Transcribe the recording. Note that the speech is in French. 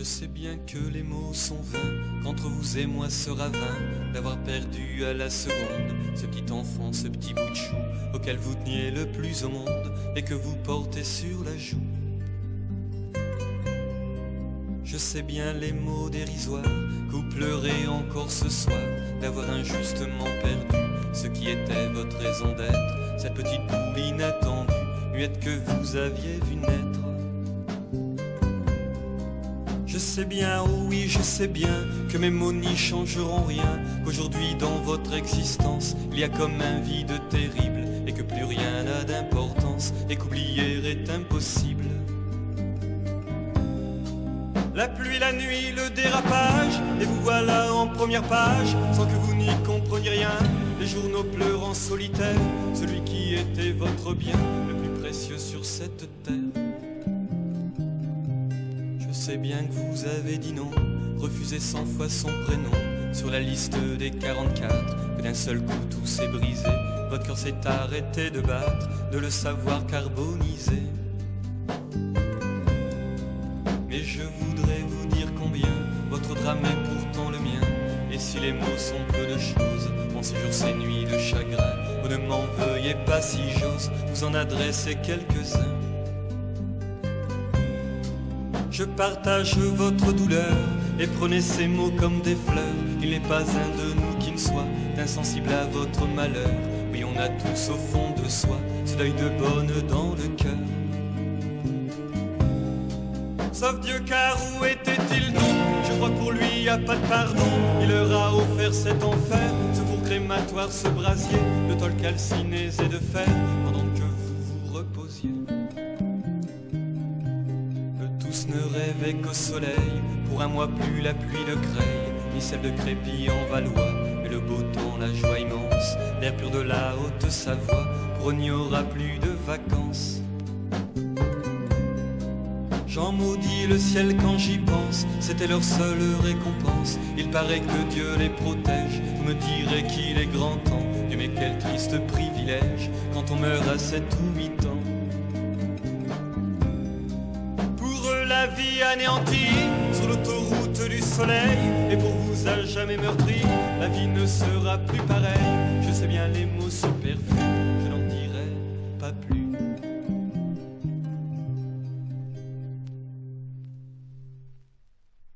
sais bien que les mots sont vains, qu'entre vous et moi sera vain d'avoir perdu à la seconde ce petit enfant, ce petit bout de chou auquel vous teniez le plus au monde et que vous portez sur la joue. Je sais bien les mots dérisoires que vous pleurez encore ce soir d'avoir injustement perdu ce qui était votre raison d'être, cette petite boule inattendue, muette que vous aviez vu naître. Je sais bien, oh oui, je sais bien que mes mots n'y changeront rien, qu'aujourd'hui dans votre existence il y a comme un vide terrible et que plus rien n'a d'importance et qu'oublier est impossible. La pluie, la nuit, le dérapage, et vous voilà en première page, sans que vous n'y compreniez rien. Les journaux pleurent en solitaire, celui qui était votre bien, le plus précieux sur cette terre. Je sais bien que vous avez dit non, refusé 100 fois son prénom, sur la liste des 44, que d'un seul coup tout s'est brisé, votre cœur s'est arrêté de battre, de le savoir carbonisé. Mais je voudrais vous dire combien votre drame est pourtant le mien. Et si les mots sont peu de choses, mon séjour ces nuits de chagrin, vous ne m'en veuillez pas si j'ose vous en adresser quelques-uns. Je partage votre douleur et prenez ces mots comme des fleurs. Il n'est pas un de nous qui ne soit insensible à votre malheur. Oui, on a tous au fond de soi ce deuil de bonne dans le cœur. Sauf Dieu, car où était-il donc? Je crois que pour lui y a pas de pardon. Il leur a offert cet enfer, ce four crématoire, ce brasier de tôle calcinée et de fer, pendant que vous vous reposiez. Tous ne rêvaient qu'au soleil, pour un mois plus la pluie de Creil, ni celle de Crépy en Valois, mais le beau temps, la joie immense, l'air pur de la Haute-Savoie, pour eux n'y aura plus de vacances. J'en maudis le ciel quand j'y pense, c'était leur seule récompense. Il paraît que Dieu les protège, vous me direz qu'il est grand temps. Dieu, mais quel triste privilège, quand on meurt à 7 ou 8 ans. Pour eux la vie anéantie, sur l'autoroute du soleil, et pour vous à jamais meurtri, la vie ne sera plus pareille. Je sais bien les mots superflus, je n'en dirai pas plus.